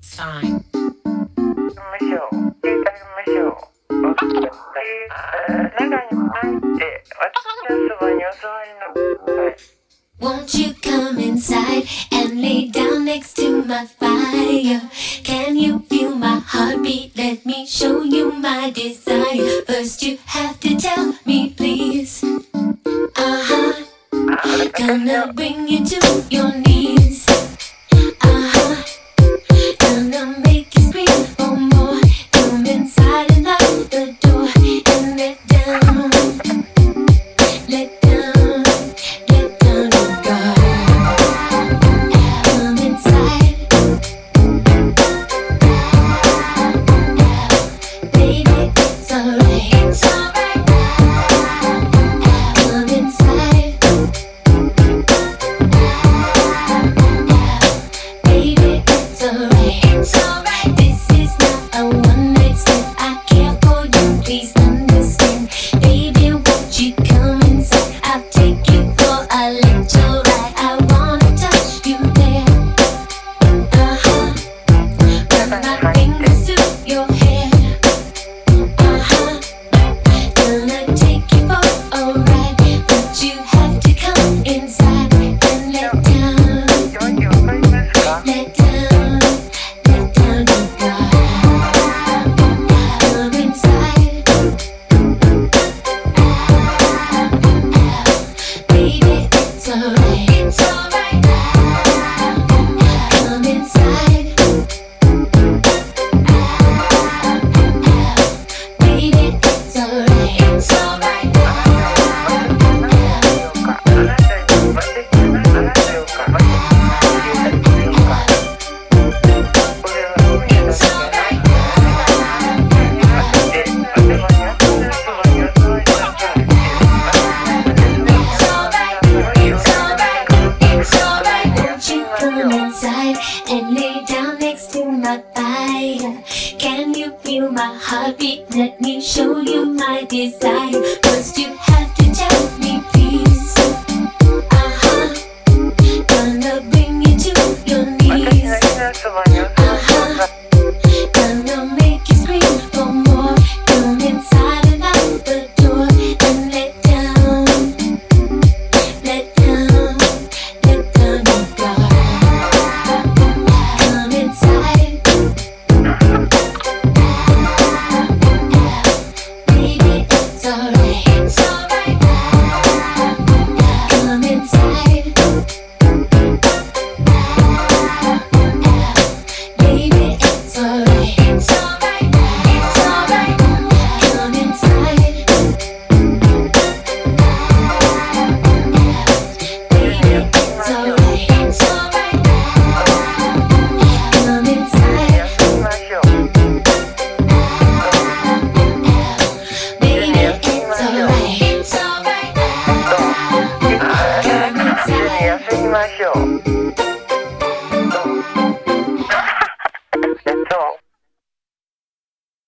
Sign. ましょう。聞いてあげましょう。中に入って私のそばにお座りの。はい。 Won't you come inside and lay down next to my fire? Can you feel my heartbeat? Let me show you my desire. First you have to tell me please. Gonna bring you to your knees. Gonna make you scream for more. Come inside and lock the door and let down. Let down, let down your guard. Come inside, baby, it's alright. It's alright. Come inside, baby, it's alright. It's alright. This is not a one-night stand. I care for you, please understand. Baby, won't you come inside? I'll take you for a little ride. I wanna touch you there. Run my fingers through your hair. Gonna take you for a ride, but you have to come inside and let down, 気持ちわかりますか？ let down, let down your guard. Come inside, baby, it's alright. It's alright. Come inside, baby, it's alright. It's alright. あなたに Won't you come inside and lay down next to my fire? Can you feel my heartbeat? Let me show you my desire. First you have to tell me please. Gonna bring you to your 私の knees. 家のそばにお座りください。 Gonna make you scream for more. Come inside and out the door and let down, let down, let down your guard. Come inside, baby, it's alright. It's alright. Come inside, baby, it's alright. It's alright. It's alright. Come inside, baby, it's alright. It's alright. Come inside, 休みましょう。 baby, it's alright. It's alright. 休みましょう。